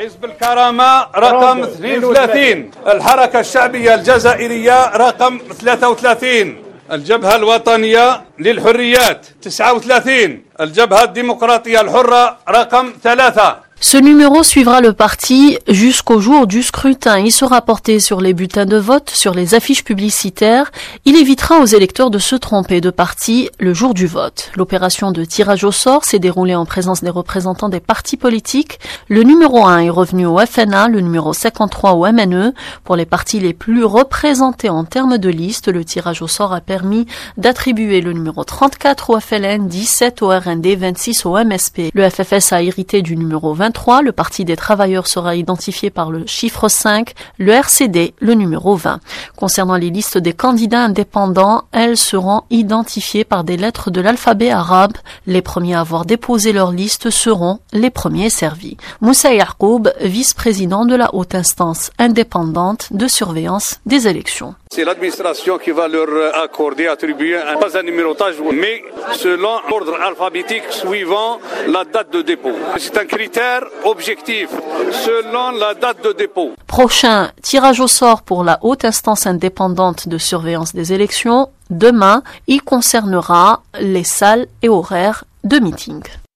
حزب الكرامة رقم 32 الحركة الشعبية الجزائرية رقم 33 الجبهة الوطنية للحريات 39 الجبهة الديمقراطية الحرة رقم 3. Ce numéro suivra le parti jusqu'au jour du scrutin. Il sera porté sur les bulletins de vote, sur les affiches publicitaires. Il évitera aux électeurs de se tromper de parti le jour du vote. L'opération de tirage au sort s'est déroulée en présence des représentants des partis politiques. Le numéro 1 est revenu au FNA, le numéro 53 au MNE. Pour les partis les plus représentés en termes de liste, le tirage au sort a permis d'attribuer le numéro 34 au FLN, 17 au RND, 26 au MSP. Le FFS a hérité du numéro 23. Le Parti des travailleurs sera identifié par le chiffre 5, le RCD le numéro 20. Concernant les listes des candidats indépendants, elles seront identifiées par des lettres de l'alphabet arabe. Les premiers à avoir déposé leur liste seront les premiers servis. Moussa Yarkoub, vice-président de la haute instance indépendante de surveillance des élections. C'est l'administration qui va leur attribuer pas un numérotage, mais selon l'ordre alphabétique suivant la date de dépôt. C'est un critère objectif, selon la date de dépôt. Prochain tirage au sort pour la haute instance indépendante de surveillance des élections. Demain, il concernera les salles et horaires de meeting.